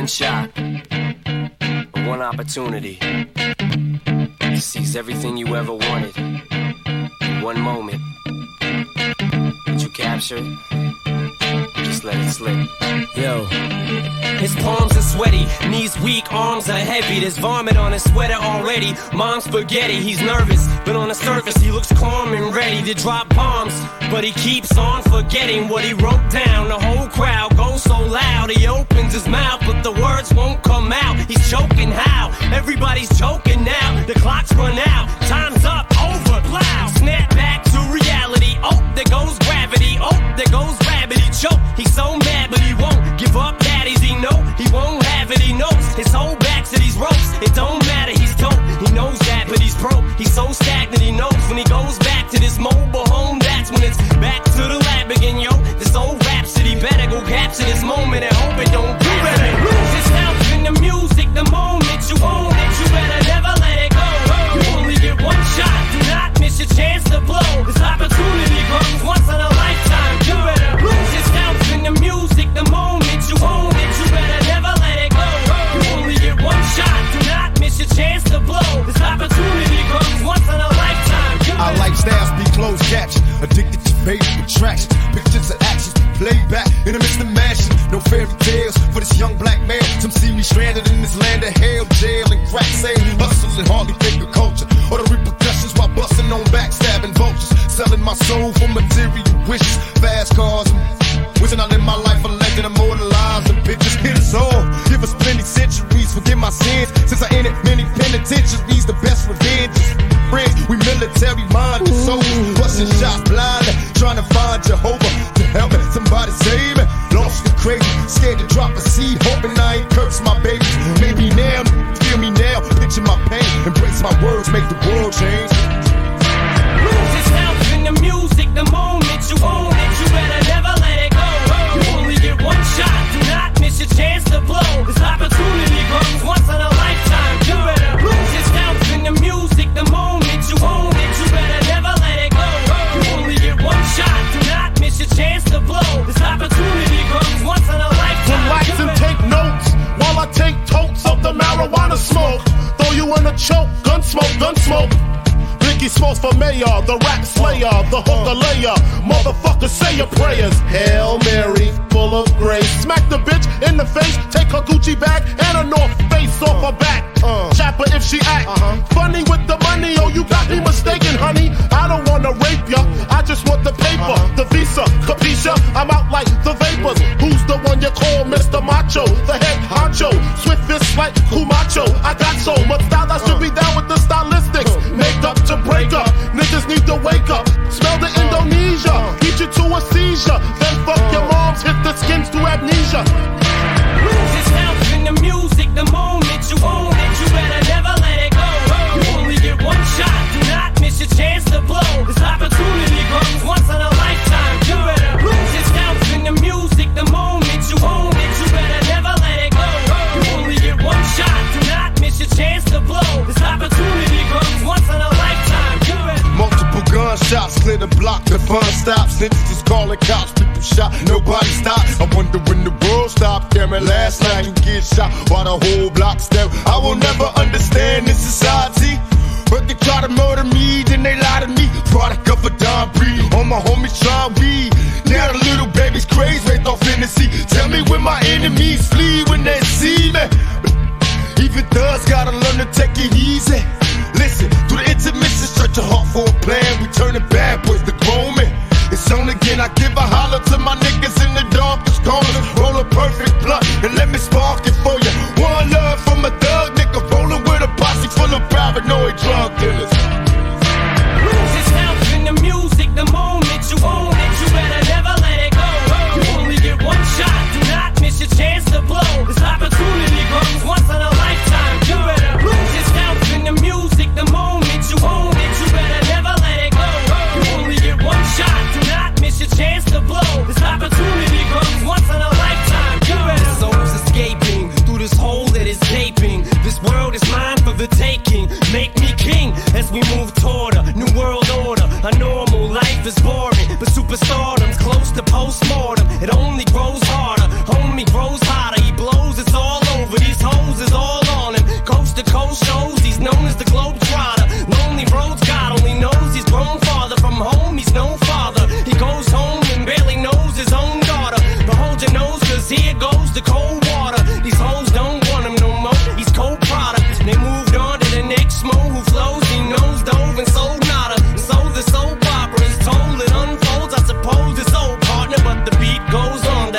one shot, one opportunity to seize everything you ever wanted in one moment. Did you capture it? Just let it slip. Yo. His palms are sweaty, knees weak, arms are heavy. There's vomit on his sweater already. Mom's spaghetti, he's nervous, but on the surface he looks calm and ready to drop bombs. But he keeps on forgetting what he wrote down. The whole crowd goes so loud, he opens his mouth, but the words won't come out. He's choking how? Everybody's choking now. The clock's run out, time's up, over, loud. Snap back to reality. Oh, there goes gravity. Oh, there goes rabbit. He choke. He's so mad, but he won't give up. Daddies, he know he won't have it. He knows his whole back to these ropes. It don't matter. He's dope. He knows that, but he's broke. He's so stagnant. He knows when he goes back to this mobile home, that's when it's back to the lab again, yo. This old rhapsody better go capture this moment and hope it don't. You better lose yourself in the music. The moment you own it, you better never let it go. You only get one shot. Do not miss your chance to blow. This opportunity comes once in a lifetime. You better lose yourself in the music. The moment you own it, you better never let it go. You only get one shot. Do not miss your chance to blow. This opportunity comes once in a lifetime. Our lifestyles be closed caption, addicted to favorite attraction. Pictures and actions play back in the midst of mashing. No fairy tales for this young black man. Some see me stranded in this land of hell, jail and crack sailing, hustles and hardly think of culture or the repercussions while busting on backstabbing vultures, selling my soul for material wishes, fast cars. Wishing I live my life a legend, immortalized in pictures. Hit us all, give us plenty centuries, forgive my sins. Since I entered many penitentiaries, the best revenge is friends. We military minded souls, busting shots blind, trying to find Jehovah to help me. Somebody save me. Lost and crazy, scared to drop a seed, hoping I ain't curse my babies. Maybe now, feel me now, picture my pain, embrace my words, make the world change. Lose yourself in the music, the moment you own it, you better never let it go. You only get one shot, do not miss your chance to blow. This opportunity comes once in a lifetime. You better lose yourself in the music, the moment you own it, you better never let it go. You only get one shot, do not miss your chance to blow. This opportunity comes once in a lifetime. Relax and take notes while I take totes of the marijuana smoke. Throw you in a choke, gun smoke, gun smoke. Biggie Smalls for mayor, the rap slayer, the hooker layer. Motherfucker, say your prayers. Hail Mary, full of grace. Smack the bitch in the face, take her Gucci bag and a North Face off her back. Chap her if she act funny with the money. Oh, you got me mistaken, honey. I don't wanna rape ya, I just want the paper, the visa, capisha. I'm out like the vapors. Who's the one you call Mr. Macho? The head honcho, swift fist like Kumacho. I got so much style, I should be down with the stylistics. Made up to break up, niggas need to wake up. Smell the Indonesia, beat you to a seizure. Then fuck your moms, hit the skins to amnesia. Lose yourself in the music, the moment you own it, you better never let it go. You only get one shot, do not miss your chance to blow. This opportunity comes once in a lifetime. You better lose yourself in the music, the moment you own it, you better never let it go. You only get one shot, do not miss your chance to blow. This opportunity comes once in a lifetime. You better. Multiple gunshots clear the block, the fun stops. Niggas just calling cops, people shot, nobody stops. I wonder when the world stopped. Cameron, last night you get shot while the whole block still. I will never understand this society. But they try to murder me, then they lie to me. Product of a Don breed, all my homies try weed. Now the little baby's crazy, right off in the sea. Tell me when my enemies flee when they see me. Even thugs gotta learn to take it easy. Listen, through the intermission, stretch your heart for a plan. We turning bad boys to grown men. It's on again, I give a holler to my niggas in the darkest corners. Roll a perfect blunt and let me spark it for you. One love from a thug nigga, rolling with a posse full of paranoid drug dealers. Lose yourself in the music, the moment you own it, you better never let it go. You only get one shot, do not miss your chance to blow. This opportunity comes once in a lifetime. You better lose yourself in the music, the moment you own it, you better never let it go. You only get one shot, do not miss your chance to blow. This opportunity comes once in a lifetime. You better. Souls escaping through this hole that is gaping. This world is mine for the taking. Make me king as we move toward a new world order. A normal life is boring, but superstardom's close to postmortem. It only grows harder, homie grows hotter. He blows, it's all over. he's no father. He goes home and barely knows his own daughter. But hold your nose, cause here goes the cold water. These hoes don't want him no more, he's cold product. They moved on to the next mo who flows. He knows dove and sold nada. And so the soap opera is told, it unfolds. I suppose it's old partner, but the beat goes on.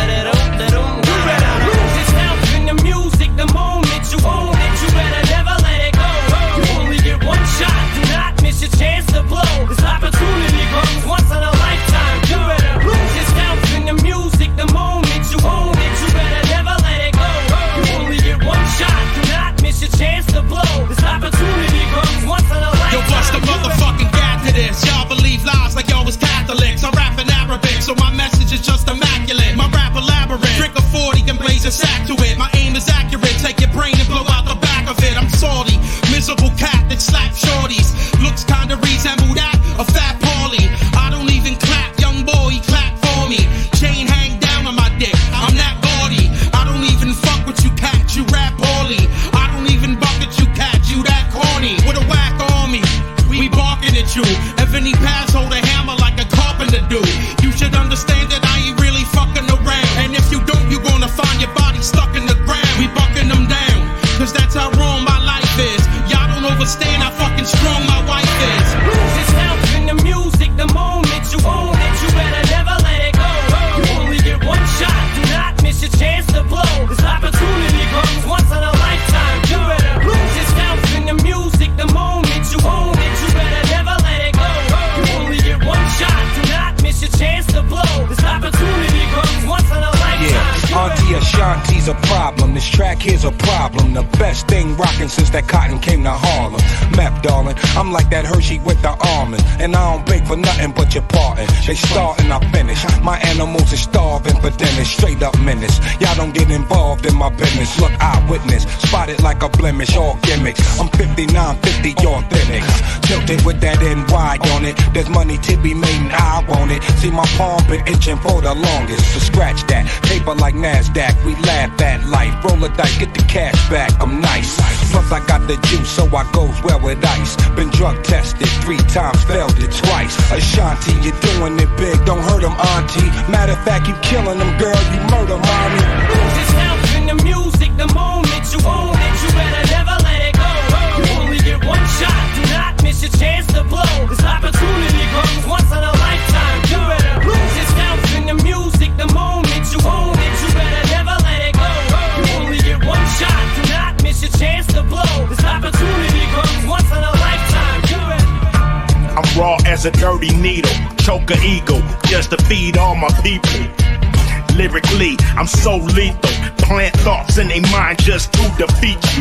You better lose yourself in the music the moment you own it. You better never let it go. You only get one shot, do not miss your chance to blow. This opportunity comes once in a lifetime. You better lose yourself in the music the moment you own it. You better never let it go. You only get one shot, do not miss your chance to blow. This opportunity comes once in a lifetime. Yo, bust the motherfucking gap to this. Y'all believe lies like y'all was Catholics. I rap in Arabic, so my message is just immaculate. My rap elaborate. Drink a 40 and blaze a sack to it. My aim is accurate. Take your brain and blow out the back of it. I'm salty, miserable cat that slap shorties. Looks kinda resemble that, a fat Paulie. I don't even clap, young boy, he clap for me. Chain hang down on my dick, I'm that gaudy. I don't even fuck with you cat, you rap poorly. I don't even bucket you cat, you that corny. With a whack on me, we barking at you. If any pass, hold a hammer like a carpenter do. You should understand that I ain't really fucking around. And if you don't, you gonna find your body stuck in the ground. We bucking them down, cause that's how wrong my life is. Y'all don't understand how fucking strong my wife is. Lose yourself in the music the moment you own it. You better never let it go. You only get one shot, do not miss your chance to blow. This opportunity comes once in a lifetime. You better lose yourself in the music the moment you own it. You better never let it go. You only get one shot, do not miss your chance to blow. This opportunity comes once in a lifetime. Yeah, Auntie Ashanti's a problem. This track here's a problem. The best thing rockin' since that cotton came to Harlem. Meth, darling, I'm like that Hershey with the almond. And I don't beg for nothing but your pardon. They start and I finish. My animals are starving for dinner. Straight up menace. Y'all don't get involved in my business. Look, eyewitness, spotted like a blemish, all gimmicks. I'm 5950 authentic. Tilted with that NY on it. There's money to be made and I want it. See my palm been itching for the longest. So scratch that, paper like NASDAQ. We laugh at life. Roll a dice, get the cash back. I'm nice. Plus I got the juice, so I goes well with ice. Been drug tested 3 times, failed it twice. Ashanti, you're doing it big, don't hurt them, auntie. Matter of fact, you killing them, girl, you murder, mommy. Lose yourself in the music the moment you own it. You better never let it go. You only get one shot, do not miss your chance to blow. This opportunity comes once in a lifetime. You better lose yourself in the music the moment you own it. You better never let it go. You only get one shot, do not miss your chance to blow. This opportunity comes once in a lifetime. You better. I'm raw as a dirty needle, choke a eagle, just to feed all my people. Lyrically, I'm so lethal, plant thoughts in their mind just to defeat you.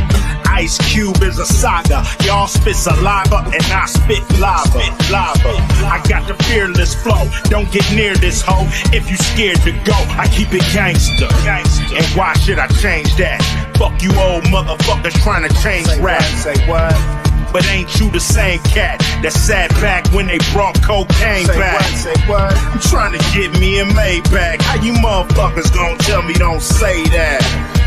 Ice Cube is a saga, y'all spit saliva and I spit lava. I got the fearless flow, don't get near this hoe if you scared to go. I keep it gangster, and why should I change that? Fuck you old motherfuckers trying to change rap. Say what? But ain't you the same cat that sat back when they brought cocaine back? Say what? I'm trying to get me a Maybach. How you motherfuckers gonna tell me don't say that?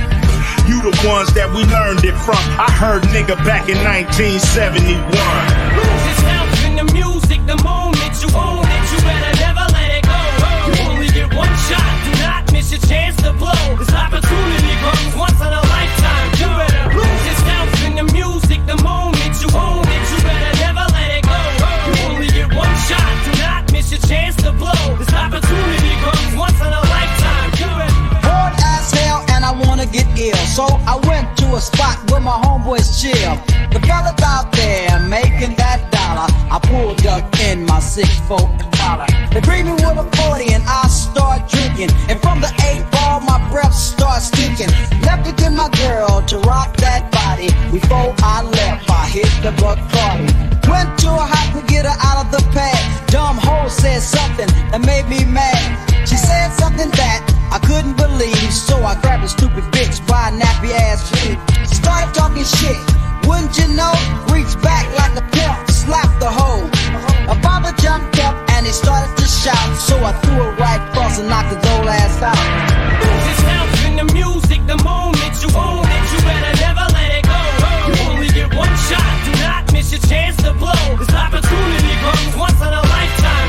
You the ones that we learned it from. I heard nigga back in 1971. Lose yourself in the music the moment you own it. You better never let it go. You only get one shot, do not miss your chance to blow. This opportunity comes once in a lifetime. You better lose yourself in the music the moment you own it. You better never let it go. You only get one shot, do not miss your chance to blow. This opportunity comes once in a lifetime. You better. Bored as hell and I wanna get ill, so I went to a spot where my homeboys chill. The fellas out there making that dollar. I pulled up in my 6'4" Impala. They bring me with a 40 and I start drinking. And from the 8-ball my breath starts stinking. Left it to my girl to rock that body. Before I left I hit the Bacardi. Went to her house to get her out of the pad. Dumb hoe said something that made me mad. She said something that I couldn't believe, so I grabbed a stupid bitch by a nappy ass cheek. Started talking shit, wouldn't you know? Reached back like a pimp, slapped the hoe. A father jumped up and he started to shout, so I threw a right cross and knocked his old ass out. Lose yourself in the music the moment you own it. You better never let it go. You only get one shot, do not miss your chance to blow. This opportunity comes once in a lifetime.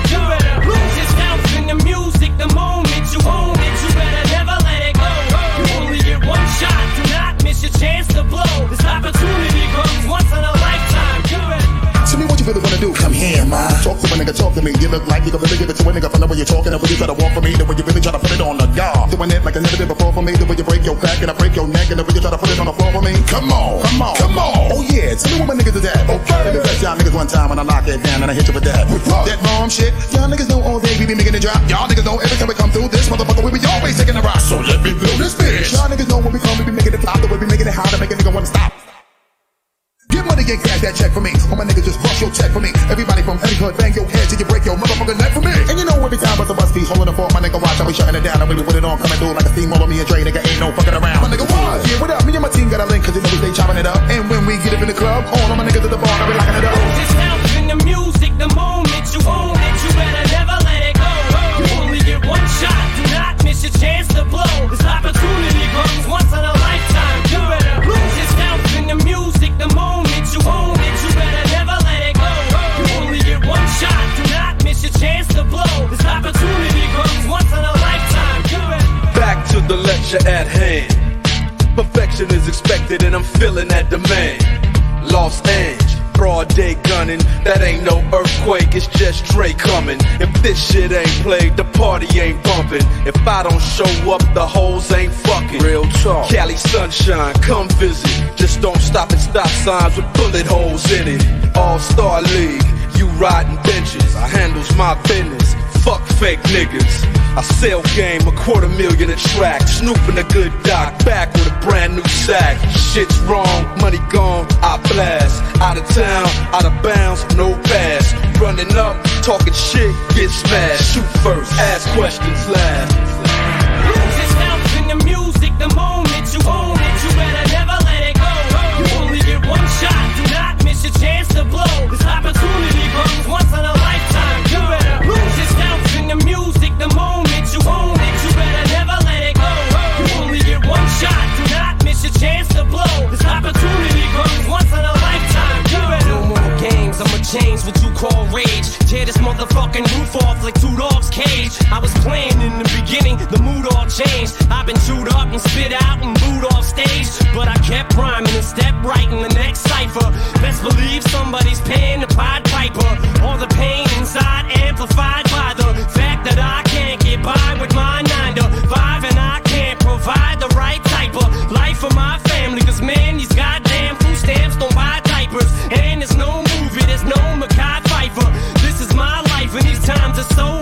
to me. You look like you can really give it to a nigga from the way you're talking. The way you try to walk for me, the way you really try to put it on the guard. Doing it like I never did before for me. The way you break your back and I break your neck, and the way you try to put it on the floor for me. Come on, come on, come on. Oh yeah, tell me what my niggas is at. Okay. Let me bless y'all niggas one time when I lock it down and I hit you with that. That bomb shit. Y'all niggas know all day we be making it drop. Y'all niggas know every time we come through this motherfucker we be always taking a rock. So let me blow this bitch. Y'all niggas know when we come we be making it flop. The way we making it hard to make a nigga wanna stop. Get money and cash that check for me. All my niggas just bust your check for me. Everybody from every hood bang your head till you break your motherfucking neck for me. And you know every time bust a bus piece holding the phone, my nigga watch, I be shutting it down. And we put it on, coming through like a steamroller. Me and Dre, nigga ain't no fucking around. My nigga what? Yeah, what up? Me and my team got a link, cause you know we stay chopping it up. And when we get up in the club, all of my niggas at the bar, I be locking it up. This house in the music, the moment you own it, you better never let it go. You only get one shot, do not miss your chance to blow. This opportunity comes once in a lifetime. You better lose yourself in the music, the moment you own it, you better never let it go. You only get one shot, do not miss your chance to blow. This opportunity comes once in a lifetime. You better. Back to the lecture at hand. Perfection is expected and I'm feeling that demand. Los Angeles, broad day gunning. That ain't no earthquake, it's just Dre coming. If this shit ain't played, the party ain't bumping. If I don't show up, the hoes ain't fucking. Real talk. Cali sunshine, come visit. Just don't stop at stop signs with bullet holes in it. All-Star League, you riding benches. I handles my business. Fuck fake niggas. I sell game, $250,000 a track. Snooping a good doc, back with a brand new sack. Shit's wrong, money gone, I blast. Out of town, out of bounds, no pass. Running up, talking shit, get smashed. Shoot first, ask questions last. Lose yourself in the music, the moment you own it, you better never let it go. You only get one shot, do not miss your chance to blow. This opportunity comes once in a lifetime. You better lose yourself in the music, the moment you own it, you better never let it go. You only get one shot, do not miss your chance to blow. This opportunity comes once in a lifetime. You better. No more games, I'ma change what you call rage. Tear this motherfucking roof off like two dogs' cage. I was playing in the beginning, the mood all changed. I've been chewed up and spit out and booed off stage, but I kept rhyming and stepped right in the next cipher. Best believe somebody's paying the Pied Piper. All the pain inside amplified by the fact that I can't get by with my 9 to 5, and I can't provide the right type of life for my family. Cause man, these goddamn food stamps don't buy diapers, and there's no movie, there's no Mekhi Phifer. This is my life and these times are so